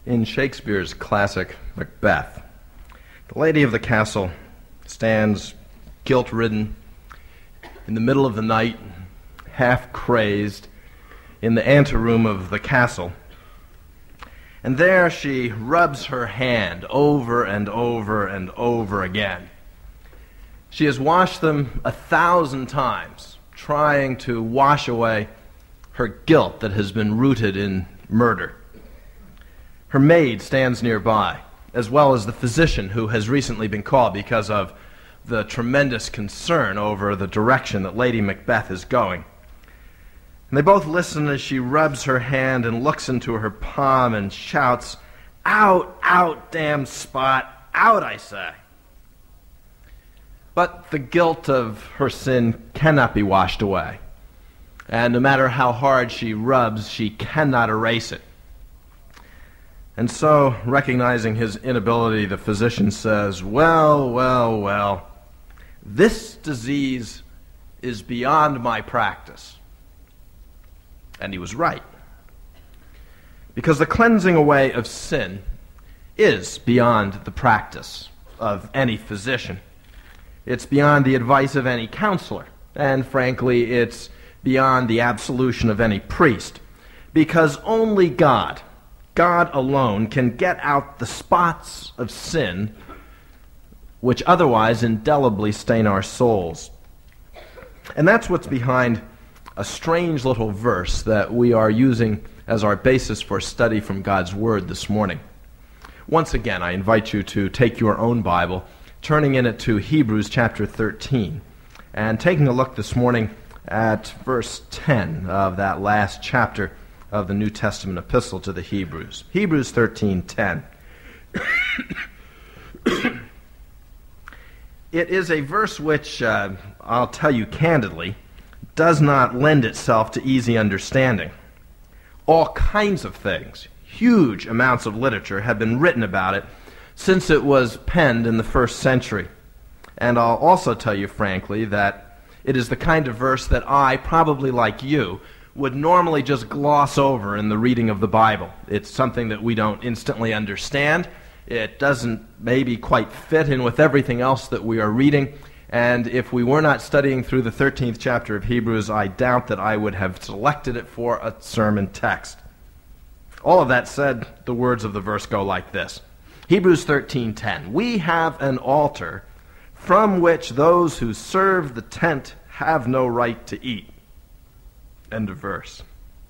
In Shakespeare's classic Macbeth, the lady of the castle stands guilt-ridden in the middle of the night, half-crazed, in the anteroom of the castle. And there she rubs her hand over and over and over again. She has washed them 1,000 times, trying to wash away her guilt that has been rooted in murder. Her maid stands nearby, as well as the physician who has recently been called because of the tremendous concern over the direction that Lady Macbeth is going. And they both listen as she rubs her hand and looks into her palm and shouts, "Out, out, damn spot, out, I say." But the guilt of her sin cannot be washed away. And no matter how hard she rubs, she cannot erase it. And so, recognizing his inability, the physician says, well, this disease is beyond my practice." And he was right. Because the cleansing away of sin is beyond the practice of any physician. It's beyond the advice of any counselor. And frankly, it's beyond the absolution of any priest. Because only God alone can get out the spots of sin which otherwise indelibly stain our souls. And that's what's behind a strange little verse that we are using as our basis for study from God's Word this morning. Once again, I invite you to take your own Bible, turning in it to Hebrews chapter 13, and taking a look this morning at verse 10 of that last chapter of the New Testament epistle to the Hebrews. Hebrews 13:10. It is a verse which, I'll tell you candidly, does not lend itself to easy understanding. All kinds of things, huge amounts of literature have been written about it since it was penned in the first century. And I'll also tell you frankly that it is the kind of verse that I, probably like you, would normally just gloss over in the reading of the Bible. It's something that we don't instantly understand. It doesn't maybe quite fit in with everything else that we are reading. And if we were not studying through the 13th chapter of Hebrews, I doubt that I would have selected it for a sermon text. All of that said, the words of the verse go like this. Hebrews 13:10. "We have an altar from which those who serve the tent have no right to eat." End of verse.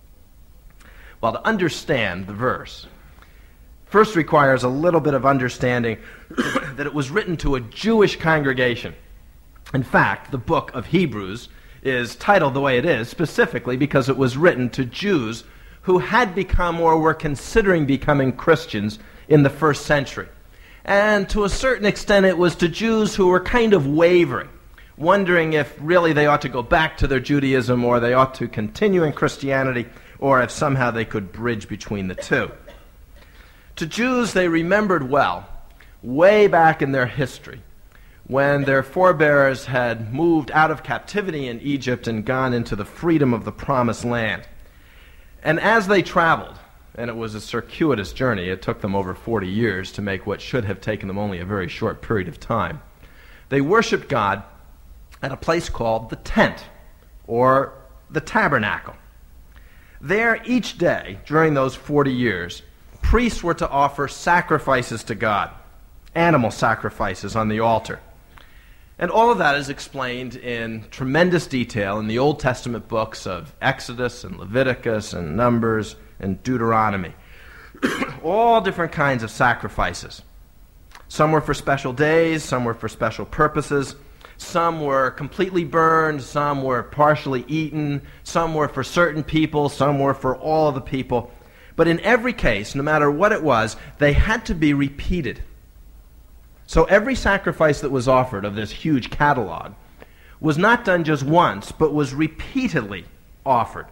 Well, to understand the verse first requires a little bit of understanding that it was written to a Jewish congregation. In fact, the book of Hebrews is titled the way it is specifically because it was written to Jews who had become or were considering becoming Christians in the first century. And to a certain extent, it was to Jews who were kind of wavering, wondering if really they ought to go back to their Judaism or they ought to continue in Christianity, or if somehow they could bridge between the two. To Jews, they remembered well, way back in their history, when their forebears had moved out of captivity in Egypt and gone into the freedom of the Promised Land. And as they traveled, and it was a circuitous journey, it took them over 40 years to make what should have taken them only a very short period of time, they worshiped God at a place called the tent, or the tabernacle. There, each day, during those 40 years, priests were to offer sacrifices to God, animal sacrifices on the altar. And all of that is explained in tremendous detail in the Old Testament books of Exodus and Leviticus and Numbers and Deuteronomy. All different kinds of sacrifices. Some were for special days, some were for special purposes. Some were completely burned, some were partially eaten, some were for certain people, some were for all of the people. But in every case, no matter what it was, they had to be repeated. So every sacrifice that was offered of this huge catalog was not done just once, but was repeatedly offered.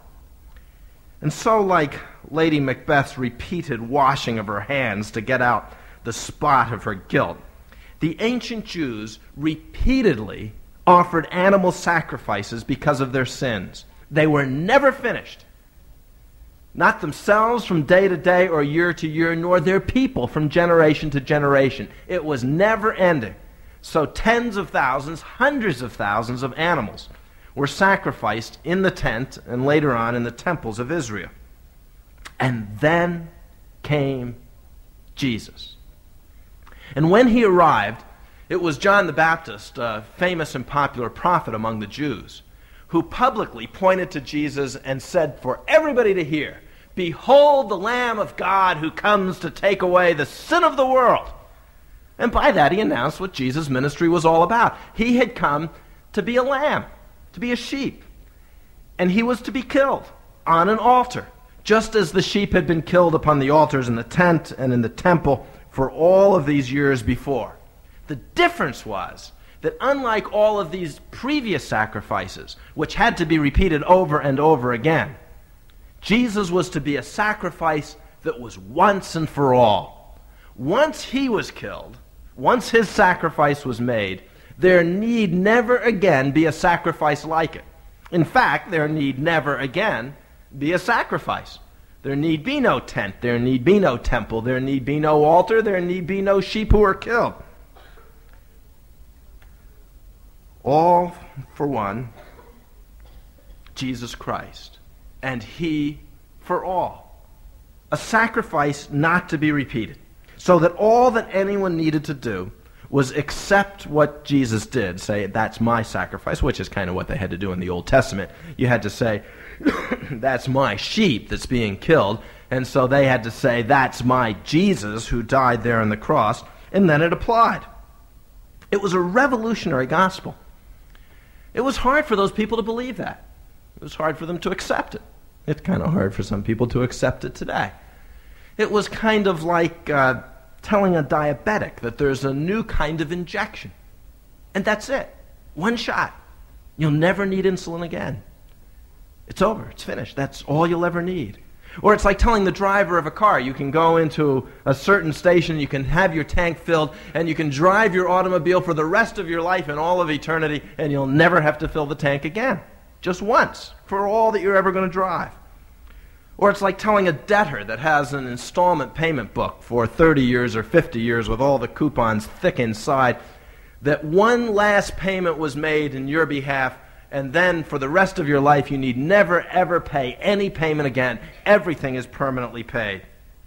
And so, like Lady Macbeth's repeated washing of her hands to get out the spot of her guilt, the ancient Jews repeatedly offered animal sacrifices because of their sins. They were never finished. not themselves from day to day or year to year, nor their people from generation to generation. It was never ending. So tens of thousands, hundreds of thousands of animals were sacrificed in the tent and later on in the temples of Israel. And then came Jesus. And when he arrived, it was John the Baptist, a famous and popular prophet among the Jews, who publicly pointed to Jesus and said for everybody to hear, "Behold the Lamb of God who comes to take away the sin of the world." And by that he announced what Jesus' ministry was all about. He had come to be a lamb, to be a sheep. And he was to be killed on an altar, just as the sheep had been killed upon the altars in the tent and in the temple for all of these years before. The difference was that unlike all of these previous sacrifices, which had to be repeated over and over again, Jesus was to be a sacrifice that was once and for all. Once he was killed, once his sacrifice was made, there need never again be a sacrifice like it. In fact, there need never again be a sacrifice. There need be no tent, there need be no temple, there need be no altar, there need be no sheep who are killed. All for one, Jesus Christ, and he for all. A sacrifice not to be repeated, so that all that anyone needed to do was accept what Jesus did, say, "That's my sacrifice," which is kind of what they had to do in the Old Testament. You had to say, "That's my sheep that's being killed," and so they had to say, "That's my Jesus who died there on the cross," and then it applied. It was a revolutionary gospel. It was hard for those people to believe that. It was hard for them to accept it. It's kind of hard for some people to accept it today. It was kind of like telling a diabetic that there's a new kind of injection. And that's it. One shot. You'll never need insulin again. It's over. It's finished. That's all you'll ever need. Or it's like telling the driver of a car, you can go into a certain station, you can have your tank filled, and you can drive your automobile for the rest of your life and all of eternity, and you'll never have to fill the tank again. Just once, for all that you're ever going to drive. Or it's like telling a debtor that has an installment payment book for 30 years or 50 years with all the coupons thick inside, that one last payment was made in your behalf, and then for the rest of your life you need never ever pay any payment again. Everything is permanently paid.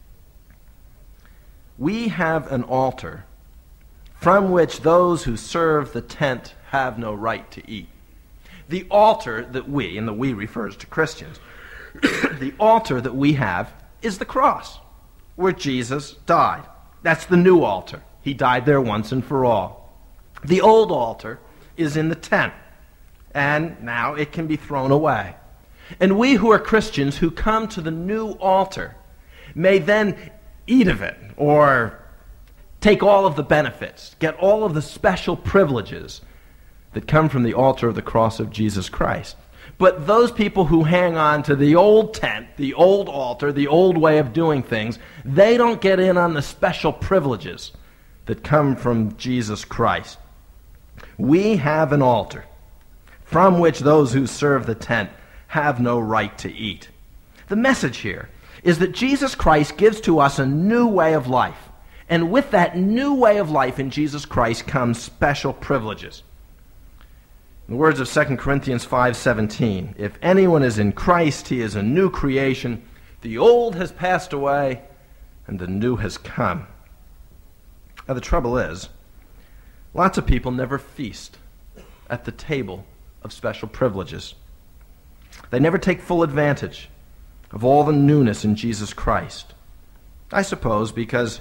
We have an altar from which those who serve the tent have no right to eat. The altar that we, and the we refers to Christians, the altar that we have is the cross, where Jesus died. That's the new altar. He died there once and for all. The old altar is in the tent, and now it can be thrown away. And we who are Christians who come to the new altar may then eat of it, or take all of the benefits, get all of the special privileges that come from the altar of the cross of Jesus Christ. But those people who hang on to the old tent, the old altar, the old way of doing things, they don't get in on the special privileges that come from Jesus Christ. We have an altar from which those who serve the tent have no right to eat. The message here is that Jesus Christ gives to us a new way of life. And with that new way of life in Jesus Christ comes special privileges. In the words of 2 Corinthians 5:17, if anyone is in Christ, he is a new creation. The old has passed away, and the new has come. Now the trouble is, lots of people never feast at the table of special privileges. They never take full advantage of all the newness in Jesus Christ. I suppose because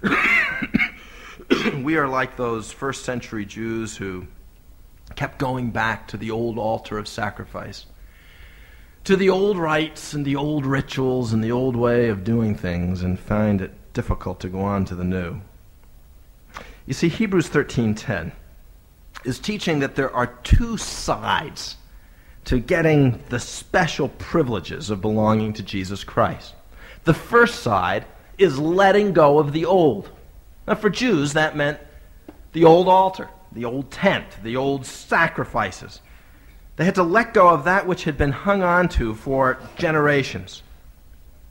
we are like those first century Jews who kept going back to the old altar of sacrifice, to the old rites and the old rituals and the old way of doing things, and find it difficult to go on to the new. You see, Hebrews 13:10 is teaching that there are two sides to getting the special privileges of belonging to Jesus Christ. The first side is letting go of the old. Now, for Jews, that meant the old altar, the old tent, the old sacrifices. They had to let go of that which had been hung on to for generations.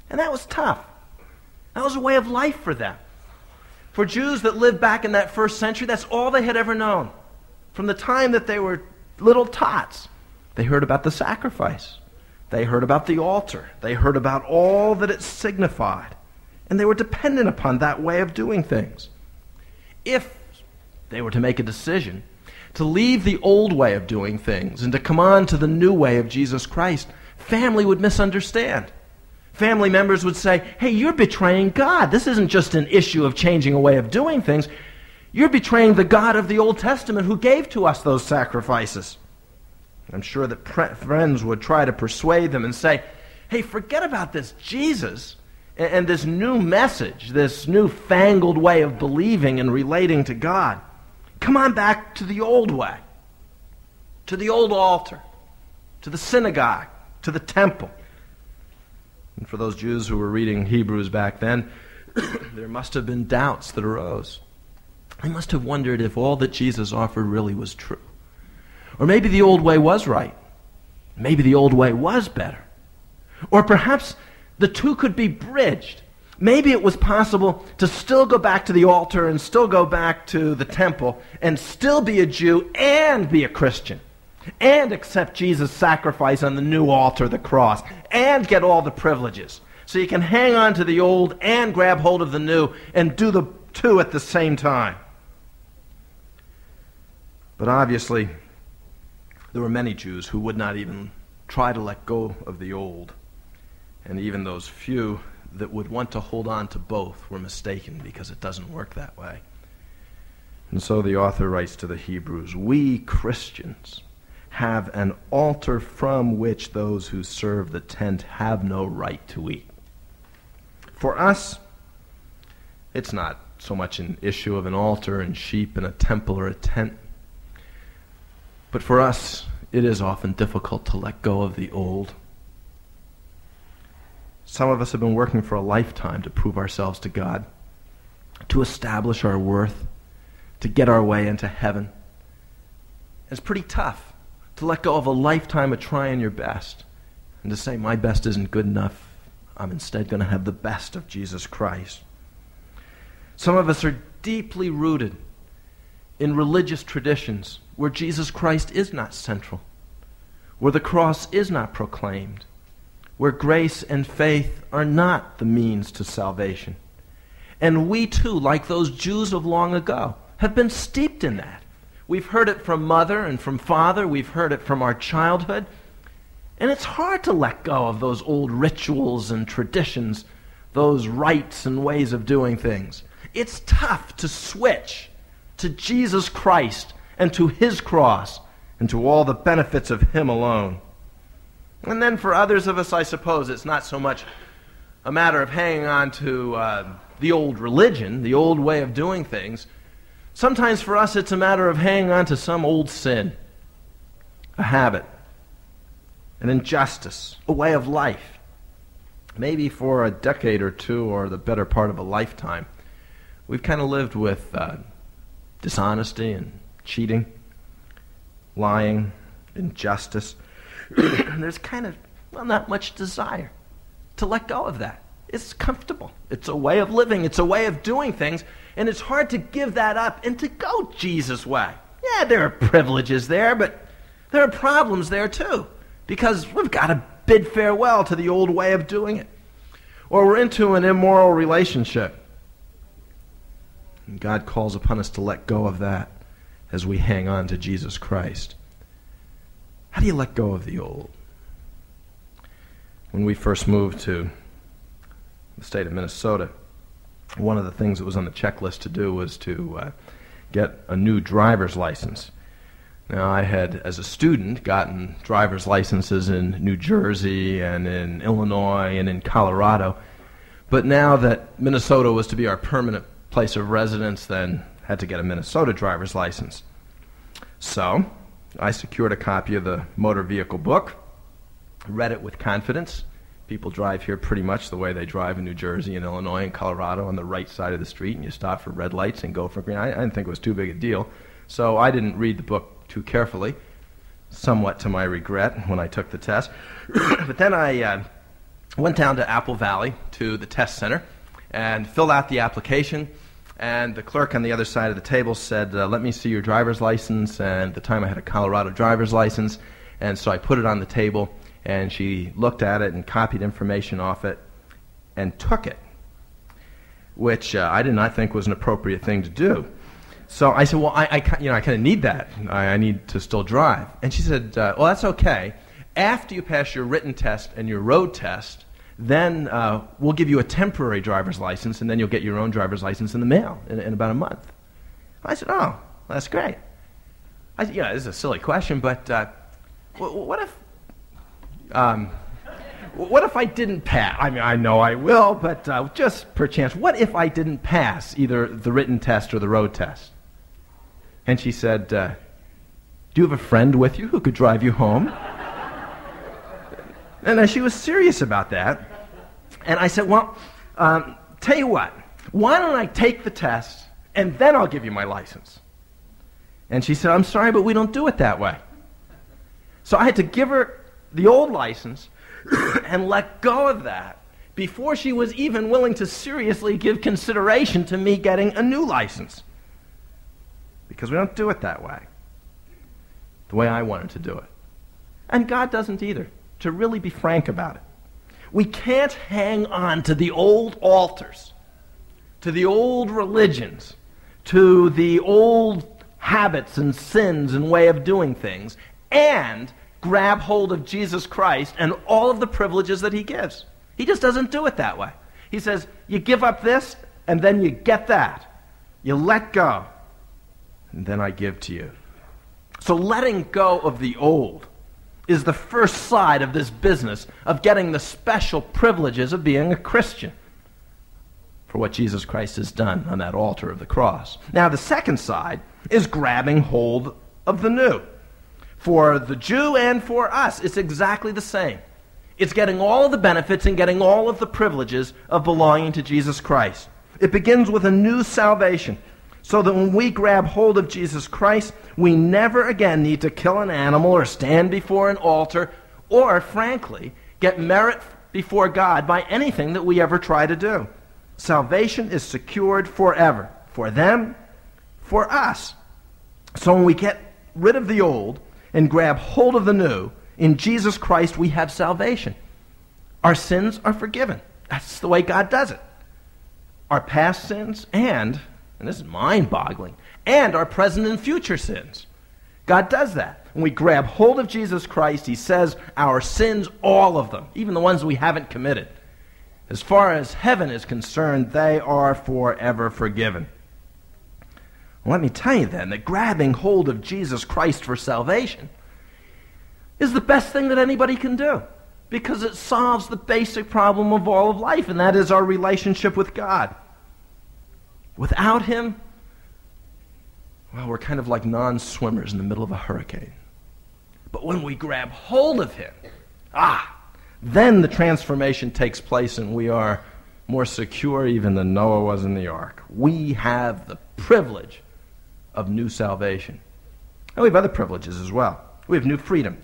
And that was tough. That was a way of life for them. For Jews that lived back in that first century, that's all they had ever known. From the time that they were little tots, they heard about the sacrifice. They heard about the altar. They heard about all that it signified. And they were dependent upon that way of doing things. If they were to make a decision to leave the old way of doing things and to come on to the new way of Jesus Christ, family would misunderstand. Family members would say, hey, you're betraying God. This isn't just an issue of changing a way of doing things. You're betraying the God of the Old Testament who gave to us those sacrifices. I'm sure that friends would try to persuade them and say, hey, forget about this Jesus and this new message, this new-fangled way of believing and relating to God. Come on back to the old way, to the old altar, to the synagogue, to the temple. And for those Jews who were reading Hebrews back then, there must have been doubts that arose. They must have wondered if all that Jesus offered really was true. Or maybe the old way was right. Maybe the old way was better. Or perhaps the two could be bridged. Maybe it was possible to still go back to the altar and still go back to the temple and still be a Jew and be a Christian and accept Jesus' sacrifice on the new altar, the cross, and get all the privileges. So you can hang on to the old and grab hold of the new and do the two at the same time. But obviously, there were many Jews who would not even try to let go of the old. And even those few that would want to hold on to both were mistaken, because it doesn't work that way. And so the author writes to the Hebrews, we Christians have an altar from which those who serve the tent have no right to eat. For us, it's not so much an issue of an altar and sheep and a temple or a tent. But for us, it is often difficult to let go of the old. Some of us have been working for a lifetime to prove ourselves to God, to establish our worth, to get our way into heaven. It's pretty tough to let go of a lifetime of trying your best and to say, my best isn't good enough. I'm instead going to have the best of Jesus Christ. Some of us are deeply rooted in religious traditions where Jesus Christ is not central, where the cross is not proclaimed, where grace and faith are not the means to salvation. And we too, like those Jews of long ago, have been steeped in that. We've heard it from mother and from father. We've heard it from our childhood. And it's hard to let go of those old rituals and traditions, those rites and ways of doing things. It's tough to switch to Jesus Christ and to his cross and to all the benefits of him alone. And then for others of us, I suppose, it's not so much a matter of hanging on to the old religion, the old way of doing things. Sometimes for us, it's a matter of hanging on to some old sin, a habit, an injustice, a way of life. Maybe for a decade or two or the better part of a lifetime, we've kind of lived with dishonesty and cheating, lying, injustice. And there's kind of, not much desire to let go of that. It's comfortable. It's a way of living. It's a way of doing things. And it's hard to give that up and to go Jesus' way. Yeah, there are privileges there, but there are problems there too, because we've got to bid farewell to the old way of doing it. Or we're into an immoral relationship. And God calls upon us to let go of that as we hang on to Jesus Christ. How do you let go of the old? When we first moved to the state of Minnesota, one of the things that was on the checklist to do was to get a new driver's license. Now, I had, as a student, gotten driver's licenses in New Jersey and in Illinois and in Colorado. But now that Minnesota was to be our permanent place of residence, then had to get a Minnesota driver's license. So I secured a copy of the motor vehicle book, read it with confidence. People drive here pretty much the way they drive in New Jersey and Illinois and Colorado, on the right side of the street, and you stop for red lights and go for green. I didn't think it was too big a deal, so I didn't read the book too carefully, somewhat to my regret when I took the test. But then I went down to Apple Valley to the test center and filled out the application. And the clerk on the other side of the table said, let me see your driver's license. And at the time I had a Colorado driver's license. And so I put it on the table, and she looked at it and copied information off it and took it, which I did not think was an appropriate thing to do. So I said, well, I kind of need that. I need to still drive. And she said, well, that's okay. After you pass your written test and your road test, then we'll give you a temporary driver's license, and then you'll get your own driver's license in the mail in about a month. I said, oh, that's great. This is a silly question, but what if I didn't pass? I mean, I know I will, but just perchance, what if I didn't pass either the written test or the road test? And she said, do you have a friend with you who could drive you home? And she was serious about that. And I said, well, tell you what, why don't I take the test, and then I'll give you my license? And she said, I'm sorry, but we don't do it that way. So I had to give her the old license and let go of that before she was even willing to seriously give consideration to me getting a new license. Because we don't do it that way, the way I wanted to do it. And God doesn't either, to really be frank about it. We can't hang on to the old altars, to the old religions, to the old habits and sins and way of doing things, and grab hold of Jesus Christ and all of the privileges that he gives. He just doesn't do it that way. He says, you give up this, and then you get that. You let go, and then I give to you. So letting go of the old is the first side of this business of getting the special privileges of being a Christian for what Jesus Christ has done on that altar of the cross. Now, the second side is grabbing hold of the new. For the Jew and for us, it's exactly the same. It's getting all of the benefits and getting all of the privileges of belonging to Jesus Christ. It begins with a new salvation, so that when we grab hold of Jesus Christ, we never again need to kill an animal or stand before an altar or, frankly, get merit before God by anything that we ever try to do. Salvation is secured forever, for them, for us. So when we get rid of the old and grab hold of the new, in Jesus Christ we have salvation. Our sins are forgiven. That's the way God does it. Our past sins and this is mind-boggling, and our present and future sins. God does that. When we grab hold of Jesus Christ, he says our sins, all of them, even the ones we haven't committed, as far as heaven is concerned, they are forever forgiven. Well, let me tell you then that grabbing hold of Jesus Christ for salvation is the best thing that anybody can do, because it solves the basic problem of all of life, and that is our relationship with God. Without him, well, we're kind of like non-swimmers in the middle of a hurricane. But when we grab hold of him, then the transformation takes place and we are more secure even than Noah was in the ark. We have the privilege of new salvation. And we have other privileges as well. We have new freedom.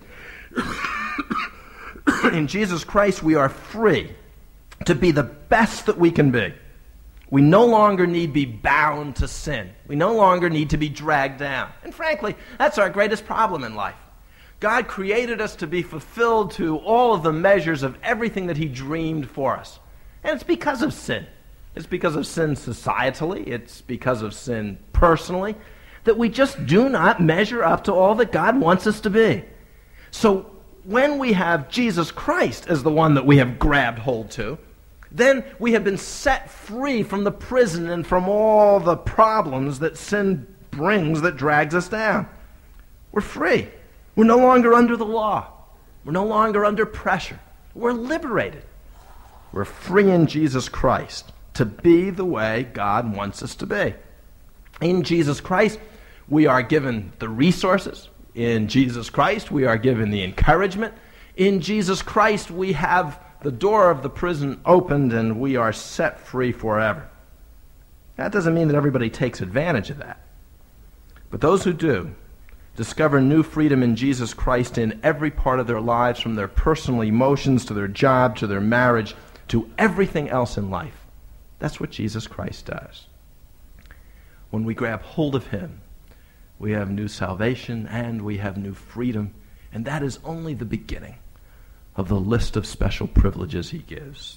In Jesus Christ, we are free to be the best that we can be. We no longer need to be bound to sin. We no longer need to be dragged down. And frankly, that's our greatest problem in life. God created us to be fulfilled to all of the measures of everything that he dreamed for us. And it's because of sin. It's because of sin societally. It's because of sin personally that we just do not measure up to all that God wants us to be. So when we have Jesus Christ as the one that we have grabbed hold to, then we have been set free from the prison and from all the problems that sin brings that drags us down. We're free. We're no longer under the law. We're no longer under pressure. We're liberated. We're free in Jesus Christ to be the way God wants us to be. In Jesus Christ, we are given the resources. In Jesus Christ, we are given the encouragement. In Jesus Christ, we have the door of the prison opened and we are set free forever. That doesn't mean that everybody takes advantage of that. But those who do discover new freedom in Jesus Christ in every part of their lives, from their personal emotions to their job to their marriage to everything else in life. That's what Jesus Christ does. When we grab hold of him, we have new salvation and we have new freedom, and that is only the beginning of the list of special privileges he gives.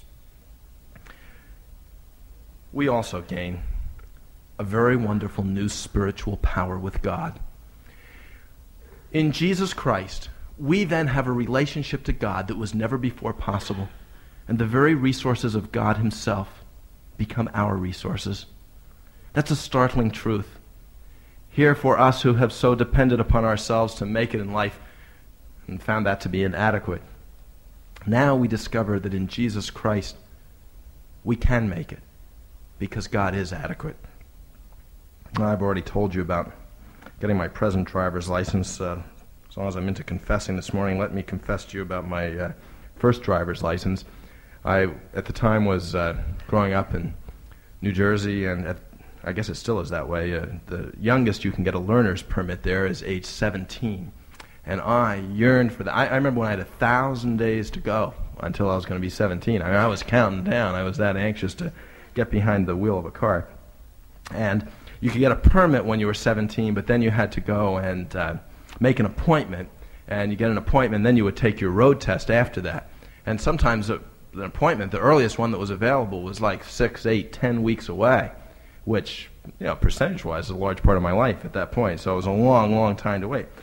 We also gain a very wonderful new spiritual power with God. In Jesus Christ, we then have a relationship to God that was never before possible, and the very resources of God himself become our resources. That's a startling truth. Here, for us who have so depended upon ourselves to make it in life and found that to be inadequate, now we discover that in Jesus Christ we can make it because God is adequate. I've already told you about getting my present driver's license. As long as I'm into confessing this morning, let me confess to you about my first driver's license. I, at the time, was growing up in New Jersey, and I guess it still is that way. The youngest you can get a learner's permit there is age 17. And I yearned for that. I remember when I had 1,000 days to go until I was going to be 17. I mean, I was counting down. I was that anxious to get behind the wheel of a car. And you could get a permit when you were 17, but then you had to go and make an appointment. And you get an appointment, and then you would take your road test after that. And sometimes an appointment, the earliest one that was available, was like 6, 8, 10 weeks away, which, percentage-wise is a large part of my life at that point. So it was a long, long time to wait.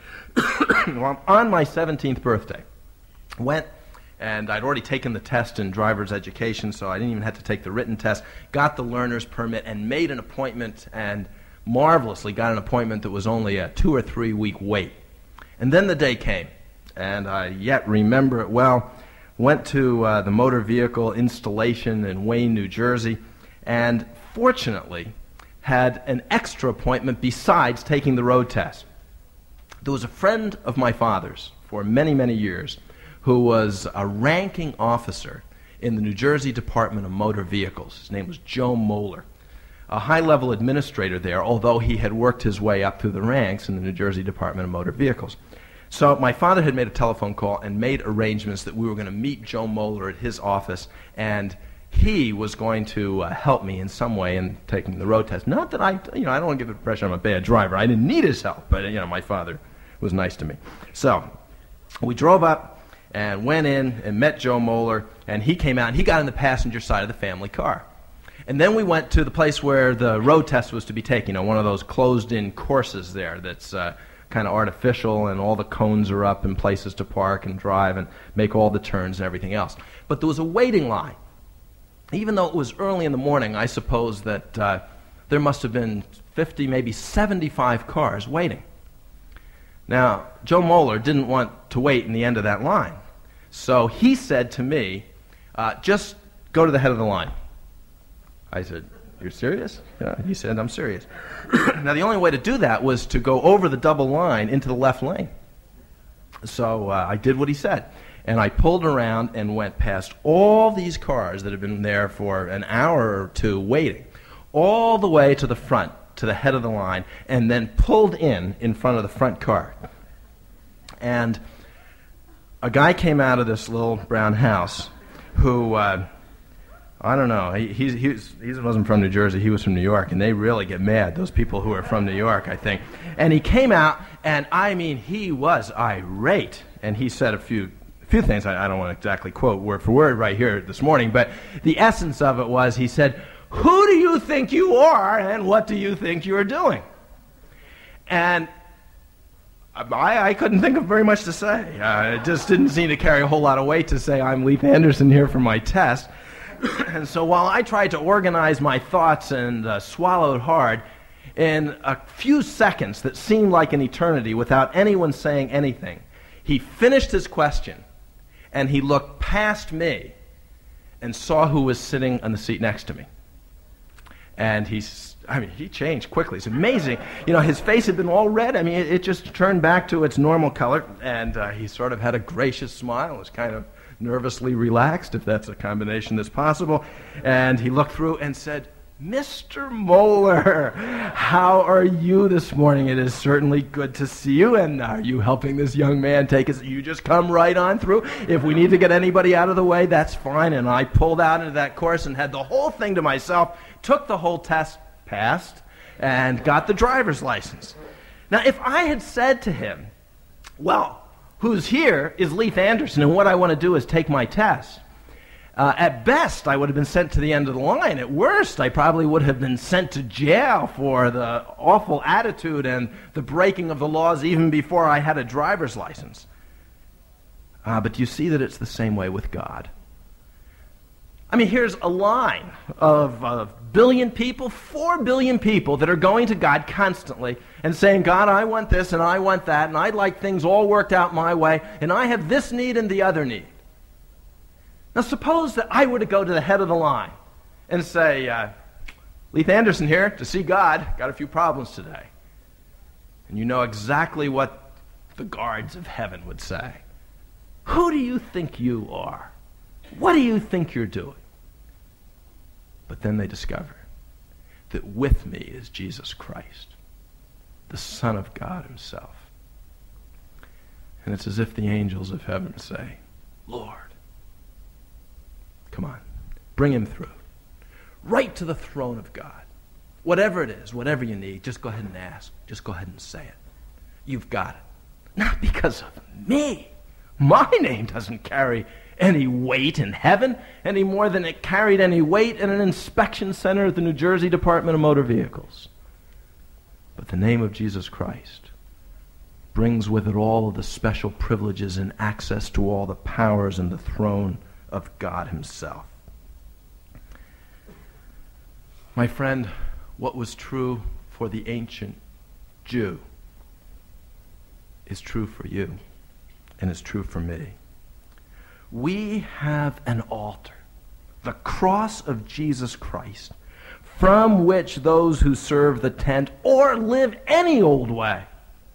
Well, on my 17th birthday, went, and I'd already taken the test in driver's education, so I didn't even have to take the written test, got the learner's permit, and made an appointment, and marvelously got an appointment that was only a 2 or 3 week wait. And then the day came, and I yet remember it well. Went to the motor vehicle installation in Wayne, New Jersey, and fortunately had an extra appointment besides taking the road test. There was a friend of my father's for many, many years who was a ranking officer in the New Jersey Department of Motor Vehicles. His name was Joe Moeller, a high-level administrator there, although he had worked his way up through the ranks in the New Jersey Department of Motor Vehicles. So my father had made a telephone call and made arrangements that we were going to meet Joe Moeller at his office, and he was going to help me in some way in taking the road test. Not that I don't want to give the impression I'm a bad driver. I didn't need his help, but my father was nice to me. So we drove up and went in and met Joe Moeller, and he came out and he got in the passenger side of the family car. And then we went to the place where the road test was to be taken, one of those closed-in courses there that's kind of artificial, and all the cones are up and places to park and drive and make all the turns and everything else. But there was a waiting line. Even though it was early in the morning, I suppose that there must have been 50, maybe 75 cars waiting. Now, Joe Moeller didn't want to wait in the end of that line. So he said to me, just go to the head of the line. I said, "You're serious?" Yeah, he said, "I'm serious." Now, the only way to do that was to go over the double line into the left lane. So I did what he said. And I pulled around and went past all these cars that had been there for an hour or two waiting, all the way to the front, to the head of the line, and then pulled in front of the front car. And a guy came out of this little brown house who, I don't know, he wasn't from New Jersey, he was from New York, and they really get mad, those people who are from New York, I think. And he came out, and I mean, he was irate, and he said a few things I don't want to exactly quote word for word right here this morning, but the essence of it was, he said, "Who do you think you are, and what do you think you're doing?" And I couldn't think of very much to say. It just didn't seem to carry a whole lot of weight to say, "I'm Leith Anderson here for my test." And so while I tried to organize my thoughts and swallowed hard, in a few seconds that seemed like an eternity without anyone saying anything, he finished his question, and he looked past me and saw who was sitting on the seat next to me. And he changed quickly. It's amazing. His face had been all red. I mean, it just turned back to its normal color, and he sort of had a gracious smile, was kind of nervously relaxed, if that's a combination that's possible. And he looked through and said, Mr. Moeller, how are you this morning? It is certainly good to see you. And are you helping this young man take his... You just come right on through. If we need to get anybody out of the way, that's fine. And I pulled out into that course and had the whole thing to myself, took the whole test, passed, and got the driver's license. Now, if I had said to him, well, who's here is Leith Anderson, and what I want to do is take my test. At best, I would have been sent to the end of the line. At worst, I probably would have been sent to jail for the awful attitude and the breaking of the laws even before I had a driver's license. But you see that it's the same way with God. I mean, here's a line of 1 billion people, 4 billion people that are going to God constantly and saying, God, I want this and I want that, and I'd like things all worked out my way, and I have this need and the other need. Now, suppose that I were to go to the head of the line and say, Leith Anderson here to see God, got a few problems today. And you know exactly what the guards of heaven would say. Who do you think you are? What do you think you're doing? But then they discover that with me is Jesus Christ, the Son of God himself. And it's as if the angels of heaven say, Lord, come on, bring him through. Right to the throne of God. Whatever it is, whatever you need, just go ahead and ask. Just go ahead and say it. You've got it. Not because of me. My name doesn't carry any weight in heaven any more than it carried any weight in an inspection center at the New Jersey Department of Motor Vehicles. But the name of Jesus Christ brings with it all of the special privileges and access to all the powers and the throne of God himself. My friend, what was true for the ancient Jew is true for you and is true for me. We have an altar, the cross of Jesus Christ, from which those who serve the tent or live any old way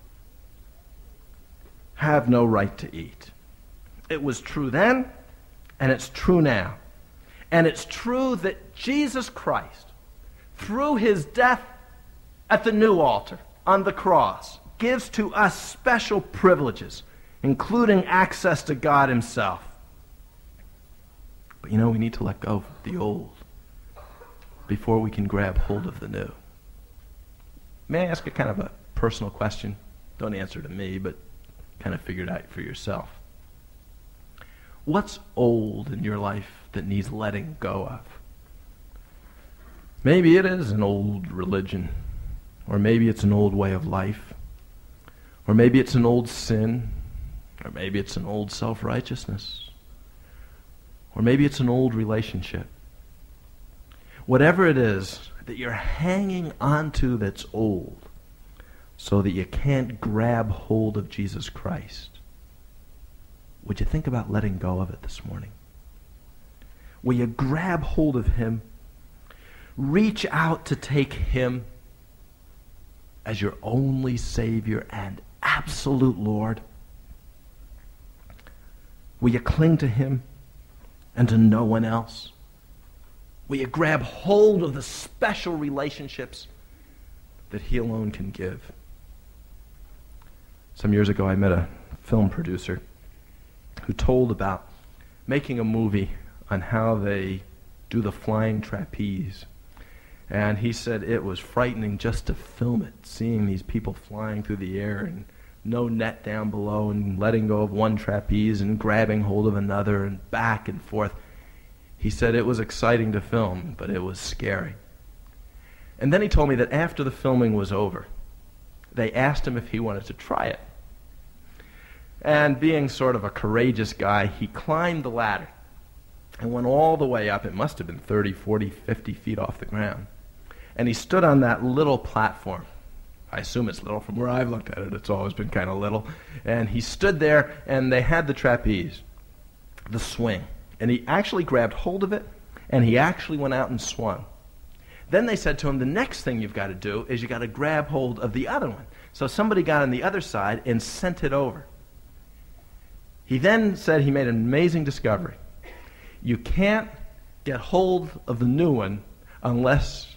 have no right to eat. It was true then, and it's true now. And it's true that Jesus Christ, through his death at the new altar on the cross, gives to us special privileges, including access to God himself. But you know, we need to let go of the old before we can grab hold of the new. May I ask a kind of a personal question? Don't answer to me, but kind of figure it out for yourself. What's old in your life that needs letting go of? Maybe it is an old religion, or maybe it's an old way of life, or maybe it's an old sin, or maybe it's an old self-righteousness, or maybe it's an old relationship. Whatever it is that you're hanging onto that's old so that you can't grab hold of Jesus Christ, would you think about letting go of it this morning? Will you grab hold of him? Reach out to take him as your only Savior and absolute Lord? Will you cling to him and to no one else? Will you grab hold of the special relationships that he alone can give? Some years ago, I met a film producer who told about making a movie on how they do the flying trapeze. And he said it was frightening just to film it, seeing these people flying through the air and no net down below and letting go of one trapeze and grabbing hold of another and back and forth. He said it was exciting to film, but it was scary. And then he told me that after the filming was over, they asked him if he wanted to try it. And being sort of a courageous guy, he climbed the ladder and went all the way up. It must have been 30, 40, 50 feet off the ground. And he stood on that little platform. I assume it's little. From where I've looked at it, it's always been kind of little. And he stood there, and they had the trapeze, the swing. And he actually grabbed hold of it, and he actually went out and swung. Then they said to him, the next thing you've got to do is you've got to grab hold of the other one. So somebody got on the other side and sent it over. He then said he made an amazing discovery. You can't get hold of the new one unless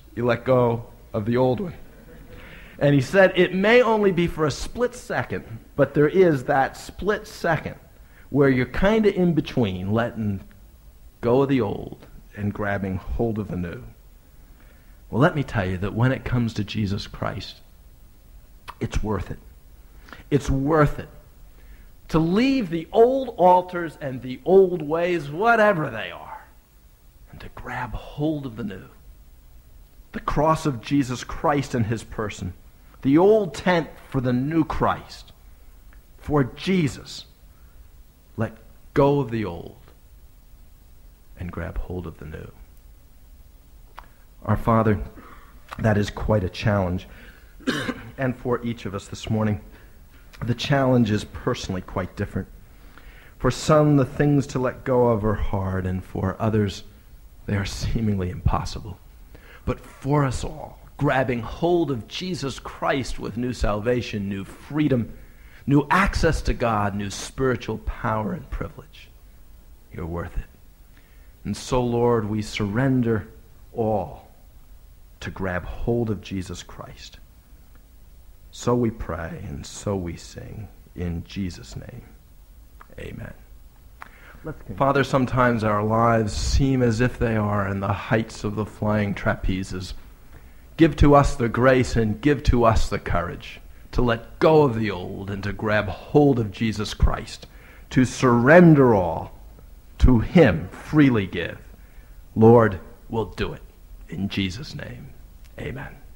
you let go of the old one. And he said it may only be for a split second, but there is that split second where you're kind of in between letting go of the old and grabbing hold of the new. Well, let me tell you that when it comes to Jesus Christ, it's worth it. It's worth it to leave the old altars and the old ways, whatever they are, and to grab hold of the new. The cross of Jesus Christ and his person. The old tent for the new Christ. For Jesus, let go of the old and grab hold of the new. Our Father, that is quite a challenge. And for each of us this morning, the challenge is personally quite different. For some, the things to let go of are hard, and for others, they are seemingly impossible. But for us all, grabbing hold of Jesus Christ with new salvation, new freedom, new access to God, new spiritual power and privilege, you're worth it. And so, Lord, we surrender all to grab hold of Jesus Christ. So we pray and so we sing in Jesus' name. Amen. Father, sometimes our lives seem as if they are in the heights of the flying trapezes. Give to us the grace and give to us the courage to let go of the old and to grab hold of Jesus Christ, to surrender all, to him freely give. Lord, we'll do it. In Jesus' name, amen.